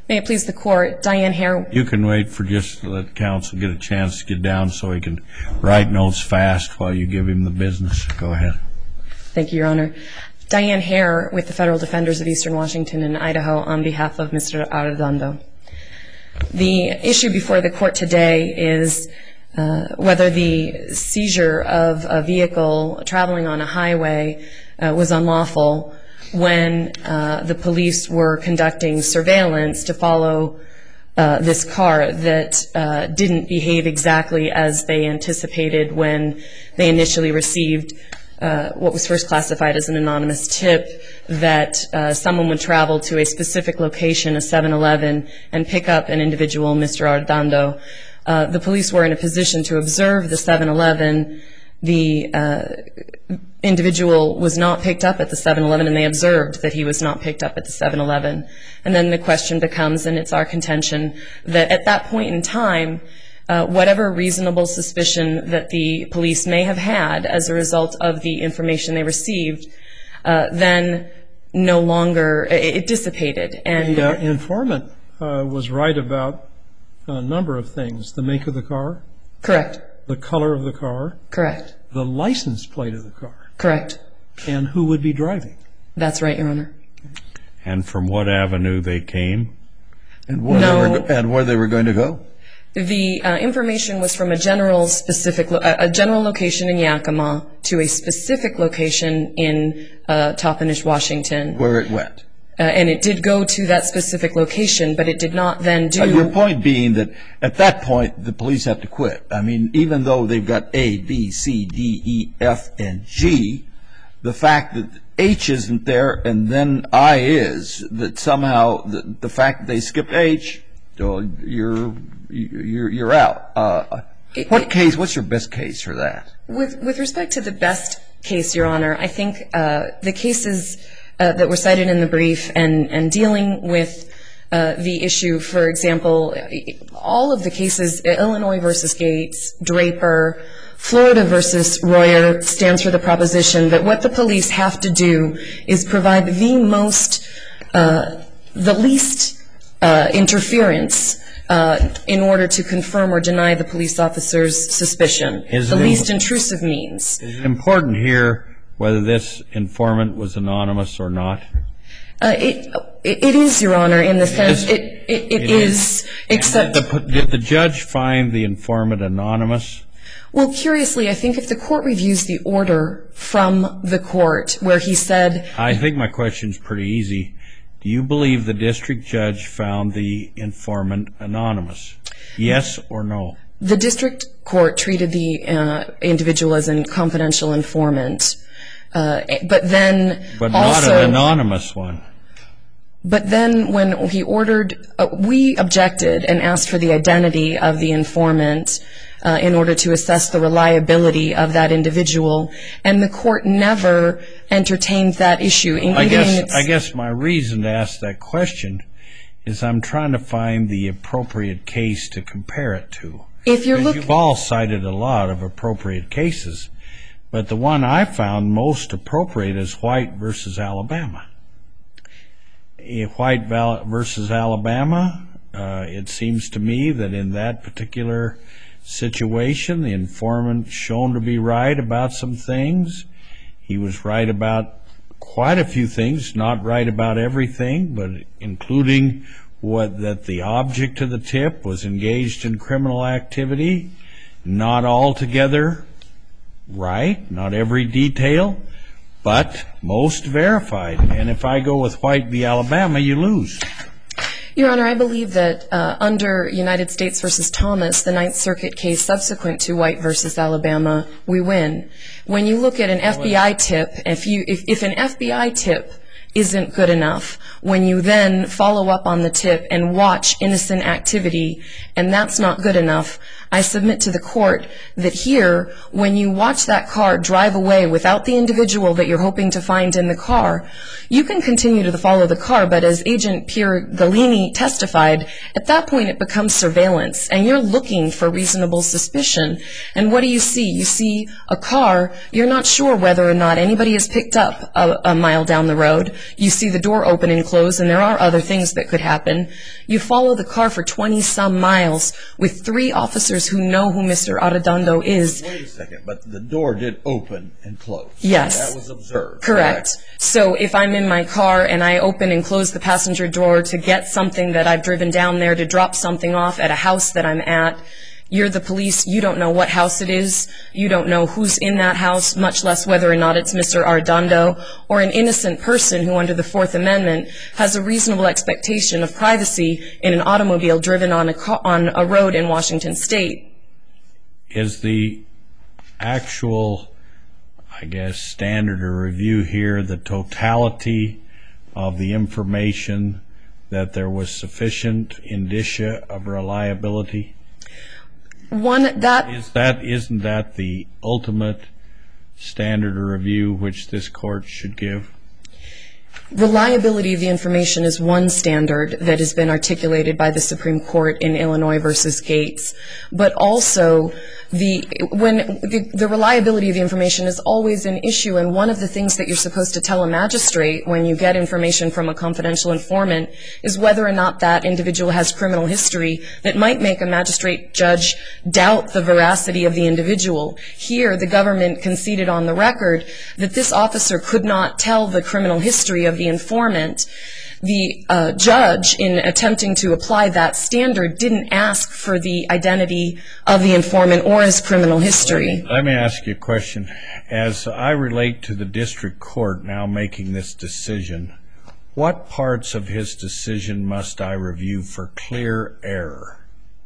May it please the Court, Diane Hare. You can wait for just to let counsel get a chance to get down so he can write notes fast while you give him the business. Go ahead. Thank you, Your Honor. Diane Hare with the Federal Defenders of Eastern Washington and Idaho on behalf of Mr. Arredondo. The issue before the Court today is whether the seizure of a vehicle traveling on a highway was unlawful when the police were conducting surveillance to follow this car that didn't behave exactly as they anticipated when they initially received what was first classified as an anonymous tip that someone would travel to a specific location, a 7-Eleven, and pick up an individual, Mr. Arredondo. The police were in a position to observe the 7-Eleven. The individual was not picked up at the 7-Eleven, and they observed that he was not picked up at the 7-Eleven. And then the question becomes, and it's our contention, that at that point in time, whatever reasonable suspicion that the police may have had as a result of the information they received, then no longer, it dissipated. And the informant was right about a number of things. The make of the car? Correct. The color of the car? Correct. The license plate of the car? Correct. And who would be driving? That's right, Your Honor. And from what avenue they came? And where they were going to go? The information was from a general location in Yakima to a specific location in Toppenish, Washington. Where it went? And it did go to that specific location, but it did not then do... Your point being that at that point the police have to quit. I mean, even though they've got A, B, C, D, E, F, and G, the fact that H isn't there and then I is, that somehow the fact that they skipped H, you're out. What's your best case for that? With respect to the best case, Your Honor, I think the cases that were cited in the brief and dealing with the issue, for example, all of the cases, Illinois versus Gates, Draper, Florida versus Royer, stands for the proposition that what the police have to do is provide the least interference in order to confirm or deny the police officer's suspicion. The least intrusive means. Is it important here whether this informant was anonymous or not? It is, Your Honor, in the sense it is, except... Did the judge find the informant anonymous? Well, curiously, I think if the court reviews the order from the court where he said... I think my question's pretty easy. Do you believe the district judge found the informant anonymous? Yes or no? The district court treated the individual as a confidential informant, but then But also, not an anonymous one. But then when he ordered, we objected and asked for the identity of the informant in order to assess the reliability of that individual, and the court never entertained that issue. I guess my reason to ask that question is I'm trying to find the appropriate case to compare it to. You've all cited a lot of appropriate cases, but the one I found most appropriate is White versus Alabama. White versus Alabama, it seems to me that in that particular situation, the informant shown to be right about some things. He was right about quite a few things, not right about everything, but including that the object of the tip was engaged in criminal activity, not altogether right, not every detail, but most verified. And if I go with White v. Alabama, you lose. Your Honor, I believe that under United States v. Thomas, the Ninth Circuit case subsequent to White v. Alabama, we win. When you look at an FBI tip, if an FBI tip isn't good enough, when you then follow up on the tip and watch innocent activity, and that's not good enough, I submit to the court that here, when you watch that car drive away without the individual that you're hoping to find in the car, you can continue to follow the car, but as Agent Pierre Galini testified, at that point it becomes surveillance, and you're looking for reasonable suspicion. And what do you see? You see a car. You're not sure whether or not anybody has picked up a mile down the road. You see the door open and close, and there are other things that could happen. You follow the car for 20-some miles with 3 officers who know who Mr. Arredondo is. Wait a second, but the door did open and close. Yes. That was observed. Correct. So if I'm in my car and I open and close the passenger door to get something that I've driven down there, to drop something off at a house that I'm at, you're the police. You don't know what house it is. You don't know who's in that house, much less whether or not it's Mr. Arredondo or an innocent person who, under the Fourth Amendment, has a reasonable expectation of privacy in an automobile driven on a road in Washington State. Is the actual, I guess, standard of review here the totality of the information that there was sufficient indicia of reliability? Isn't that the ultimate standard of review which this court should give? Reliability of the information is one standard that has been articulated by the Supreme Court in Illinois versus Gates, but also the reliability of the information is always an issue, and one of the things that you're supposed to tell a magistrate when you get information from a confidential informant is whether or not that individual has criminal history that might make a magistrate judge doubt the veracity of the individual. Here, the government conceded on the record that this officer could not tell the criminal history of the informant. The judge, in attempting to apply that standard, didn't ask for the identity of the informant or his criminal history. Let me ask you a question. As I relate to the district court now making this decision, what parts of his decision must I review for clear error?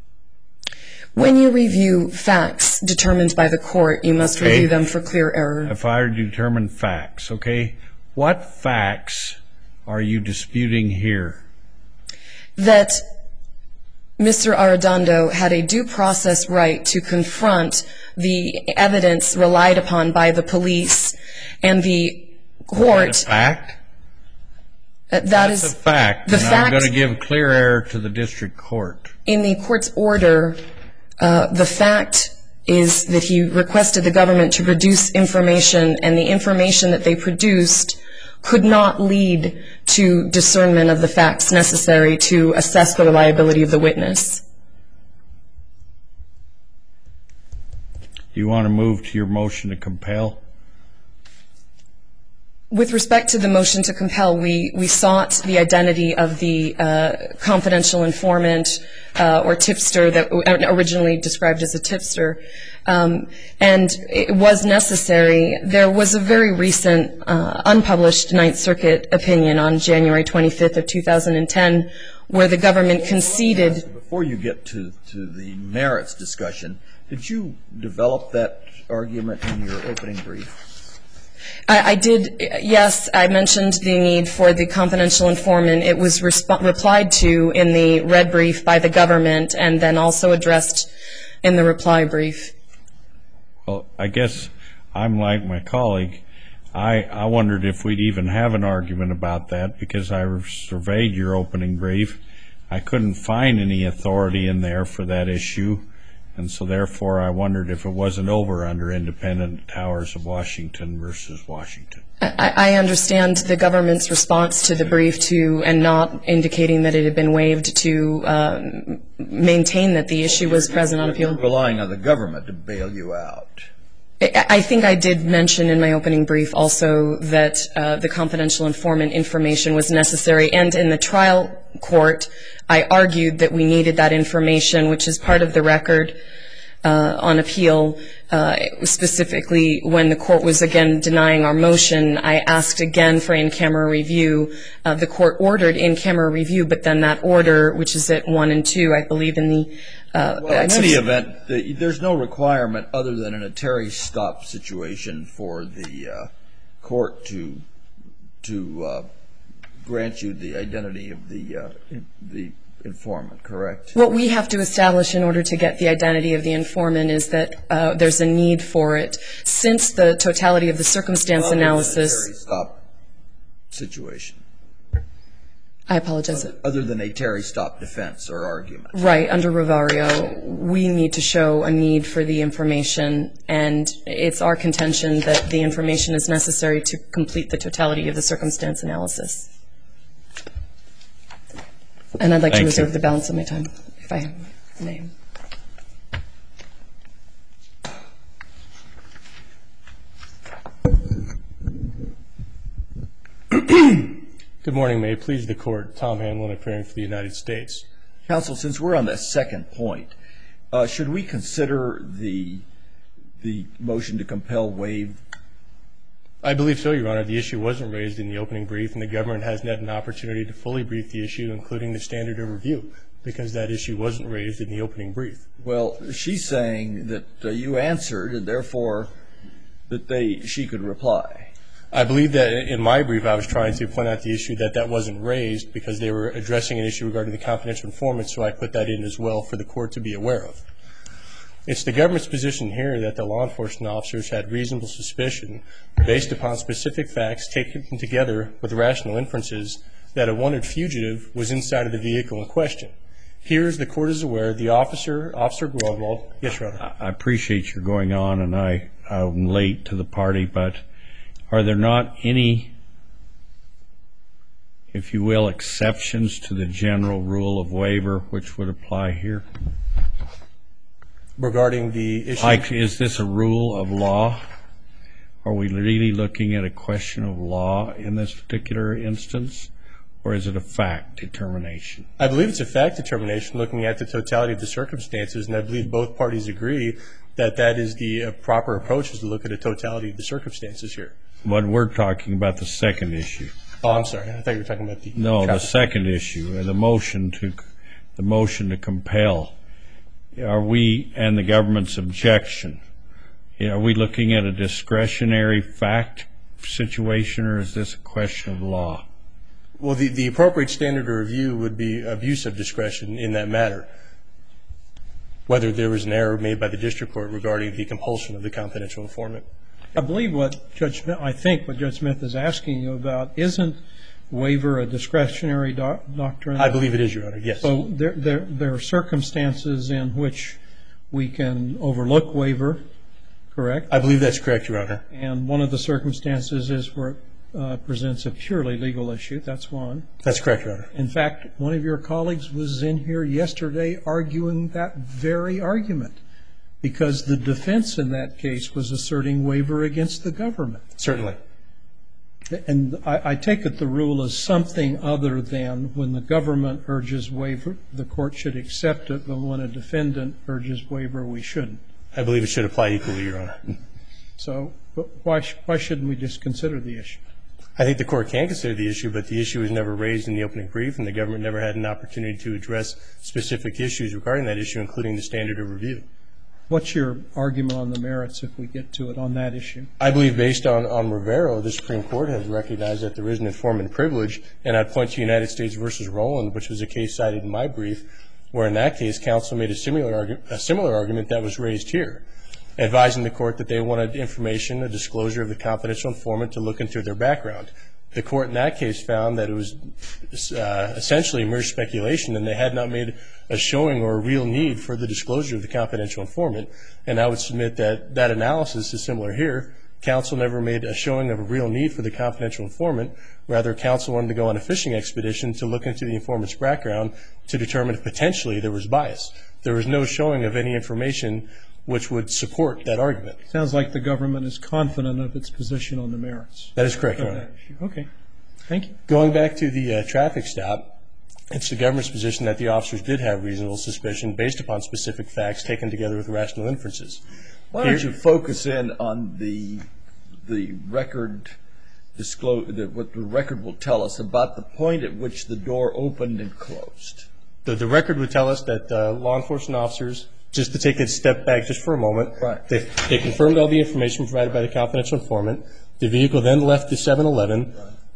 When you review facts determined by the court, you must review them for clear error. If I determine facts, okay, what facts are you disputing here? That Mr. Arredondo had a due process right to confront the evidence relied upon by the police and the court. Is that a fact? That's a fact, and I'm going to give clear error to the district court. In the court's order, the fact is that he requested the government to produce information, and the information that they produced could not lead to discernment of the facts necessary to assess the reliability of the witness. Do you want to move to your motion to compel? With respect to the motion to compel, we sought the identity of the confidential informant or tipster that originally described as a tipster, and it was necessary. There was a very recent unpublished Ninth Circuit opinion on January 25th of 2010 where the government conceded. Before you get to the merits discussion, did you develop that argument in your opening brief? I did, yes. I mentioned the need for the confidential informant. It was replied to in the red brief by the government and then also addressed in the reply brief. Well, I guess I'm like my colleague. I wondered if we'd even have an argument about that because I surveyed your opening brief. I couldn't find any authority in there for that issue, and so therefore I wondered if it wasn't over under Independent Towers of Washington versus Washington. I understand the government's response to the brief and not indicating that it had been waived to maintain that the issue was present on appeal. You're relying on the government to bail you out. I think I did mention in my opening brief also that the confidential informant information was necessary, and in the trial court I argued that we needed that information, which is part of the record on appeal. Specifically, when the court was again denying our motion, I asked again for in-camera review. The court ordered in-camera review, but then that order, which is at 1 and 2, I believe in the well, in any event, there's no requirement other than in a Terry stop situation for the court to grant you the identity of the informant, correct? What we have to establish in order to get the identity of the informant is that there's a need for it. Since the totality of the circumstance analysis... Terry stop situation. I apologize. Other than a Terry stop defense or argument. Right. Under Rivario, we need to show a need for the information, and it's our contention that the information is necessary to complete the totality of the circumstance analysis. And I'd like to reserve the balance of my time, if I may. Good morning. May it please the Court. Tom Hanlon, appearing for the United States. Counsel, since we're on that second point, should we consider the motion to compel waived? I believe so, Your Honor. The issue wasn't raised in the opening brief, and the government hasn't had an opportunity to fully brief the issue, including the standard of review, because that issue wasn't raised in the opening brief. Well, she's saying that you answered, and therefore that she could reply. I believe that in my brief I was trying to point out the issue that wasn't raised because they were addressing an issue regarding the confidential informant, so I put that in as well for the Court to be aware of. It's the government's position here that the law enforcement officers had reasonable suspicion, based upon specific facts taken together with rational inferences, that a wanted fugitive was inside of the vehicle in question. Here, as the Court is aware, the Officer Grunwald. Yes, Your Honor. I appreciate your going on, and I'm late to the party, but are there not any, if you will, exceptions to the general rule of waiver which would apply here? Regarding the issue? Like, is this a rule of law? Are we really looking at a question of law in this particular instance, or is it a fact determination? I believe it's a fact determination looking at the totality of the circumstances, and I believe both parties agree that that is the proper approach, is to look at the totality of the circumstances here. But we're talking about the second issue. Oh, I'm sorry. I thought you were talking about the the second issue, the motion to compel. Are we, and the government's objection, are we looking at a discretionary fact situation, or is this a question of law? Well, the appropriate standard of review would be abuse of discretion in that matter, whether there was an error made by the district court regarding the compulsion of the confidential informant. I believe what Judge Smith is asking you about, isn't waiver a discretionary doctrine? I believe it is, Your Honor, yes. So there are circumstances in which we can overlook waiver, correct? I believe that's correct, Your Honor. And one of the circumstances is where it presents a purely legal issue. That's one. That's correct, Your Honor. In fact, one of your colleagues was in here yesterday arguing that very argument, because the defense in that case was asserting waiver against the government. Certainly. And I take it the rule is something other than when the government urges waiver, the court should accept it, but when a defendant urges waiver, we shouldn't. I believe it should apply equally, Your Honor. So why shouldn't we just consider the issue? I think the court can consider the issue, but the issue was never raised in the opening brief, and the government never had an opportunity to address specific issues regarding that issue, including the standard of review. What's your argument on the merits, if we get to it, on that issue? I believe based on Rivero, the Supreme Court has recognized that there is an informant privilege, and I'd point to United States v. Rowland, which was a case cited in my brief, where in that case counsel made a similar argument that was raised here, advising the court that they wanted information, a disclosure of the confidential informant to look into their background. The court in that case found that it was essentially mere speculation, and they had not made a showing or a real need for the disclosure of the confidential informant. And I would submit that that analysis is similar here. Counsel never made a showing of a real need for the confidential informant. Rather, counsel wanted to go on a fishing expedition to look into the informant's background to determine if potentially there was bias. There was no showing of any information which would support that argument. Sounds like the government is confident of its position on the merits. That is correct, Your Honor. Okay. Thank you. Going back to the traffic stop, it's the government's position that the officers did have reasonable suspicion based upon specific facts taken together with rational inferences. Why don't you focus in on the record, what the record will tell us about the point at which the door opened and closed? The record would tell us that law enforcement officers, just to take a step back just for a moment, right. They confirmed all the information provided by the confidential informant. The vehicle then left the 7-Eleven. Right.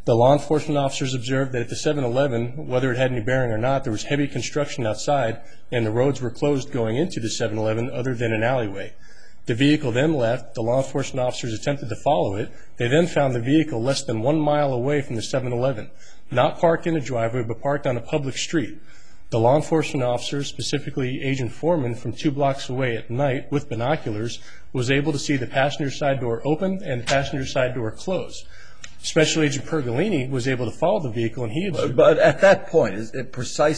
The law enforcement officers observed that at the 7-Eleven, whether it had any bearing or not, there was heavy construction outside and the roads were closed going into the 7-Eleven other than an alleyway. The vehicle then left. The law enforcement officers attempted to follow it. They then found the vehicle less than 1 mile away from the 7-Eleven, not parked in a driveway but parked on a public street. The law enforcement officers, specifically Agent Foreman from 2 blocks away at night with binoculars, was able to see the passenger side door open and the passenger side door close. Special Agent Pergolini was able to follow the vehicle, and he observed. But at that point, is that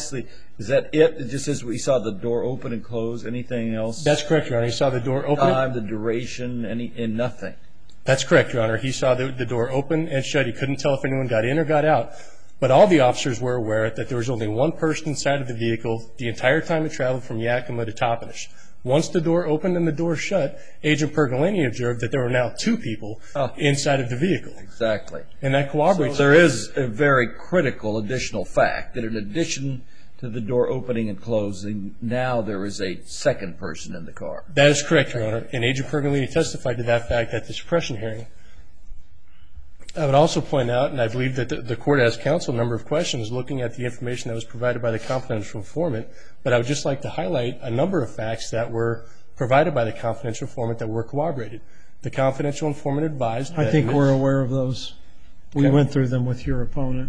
it? It just says we saw the door open and close. Anything else? That's correct, Your Honor. He saw the door open. Time, the duration, and nothing. That's correct, Your Honor. He saw the door open and shut. He couldn't tell if anyone got in or got out. But all the officers were aware that there was only one person inside of the vehicle the entire time it traveled from Yakima to Toppenish. Once the door opened and the door shut, Agent Pergolini observed that there were now 2 people inside of the vehicle. Exactly. And that corroborates. So there is a very critical additional fact that in addition to the door opening and closing, now there is a second person in the car. That is correct, Your Honor. And Agent Pergolini testified to that fact at the suppression hearing. I would also point out, and I believe that the court asked counsel a number of questions looking at the information that was provided by the confidential informant, but I would just like to highlight a number of facts that were provided by the confidential informant that were corroborated. The confidential informant advised that... I think we're aware of those. We went through them with your opponent.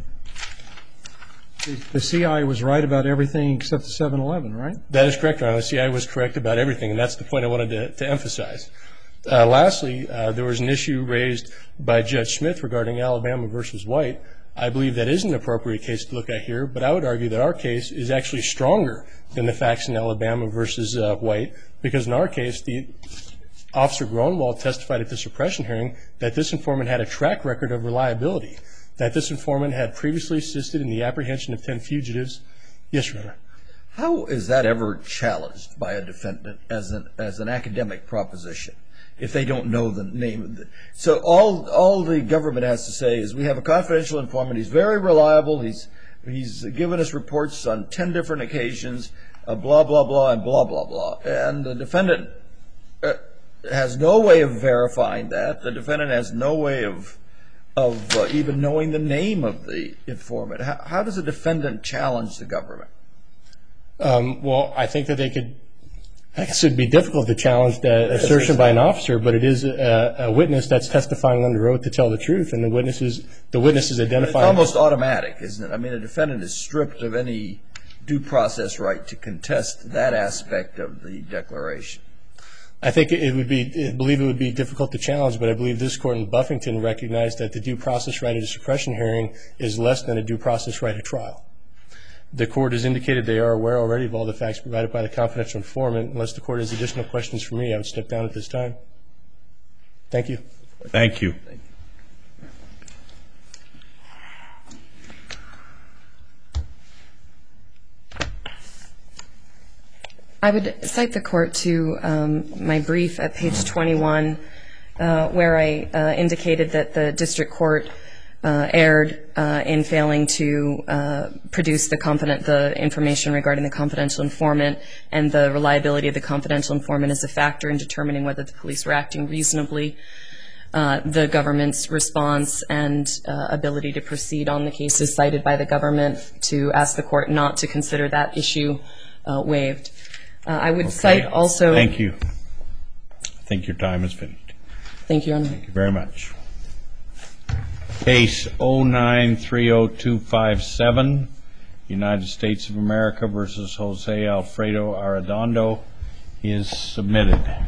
The CI was right about everything except the 7-Eleven, right? That is correct, Your Honor. The CI was correct about everything, and that's the point I wanted to emphasize. Lastly, there was an issue raised by Judge Smith regarding Alabama versus White. I believe that is an appropriate case to look at here, but I would argue that our case is actually stronger than the facts in Alabama versus White, because in our case, the Officer Gronwald testified at the suppression hearing that this informant had a track record of reliability, that this informant had previously assisted in the apprehension of 10 fugitives. Yes, Your Honor. How is that ever challenged by a defendant as an academic proposition if they don't know the name of it? So all the government has to say is we have a confidential informant. He's very reliable. He's given us reports on 10 different occasions, blah, blah, blah, and blah, blah, blah. And the defendant has no way of verifying that. The defendant has no way of even knowing the name of the informant. How does a defendant challenge the government? Well, I think that I guess it would be difficult to challenge the assertion by an officer, but it is a witness that's testifying under oath to tell the truth, and the witness is identifying. It's almost automatic, isn't it? I mean, a defendant is stripped of any due process right to contest that aspect of the declaration. I think I believe it would be difficult to challenge, but I believe this court in Buffington recognized that the due process right at a suppression hearing is less than a due process right at trial. The court has indicated they are aware already of all the facts provided by the confidential informant. Unless the court has additional questions for me, I would step down at this time. Thank you. Thank you. I would cite the court to my brief at page 21, where I indicated that the district court erred in failing to produce the information regarding the confidential informant, and the reliability of the confidential informant is a factor in determining whether the police were acting reasonably. The government's response and ability to proceed on the cases cited by the government to ask the court not to consider that issue waived. I would cite also... Thank you. I think your time is finished. Thank you, Your Honor. Thank you very much. Case 09-30257, United States of America versus Jose Alfredo Arredondo is submitted.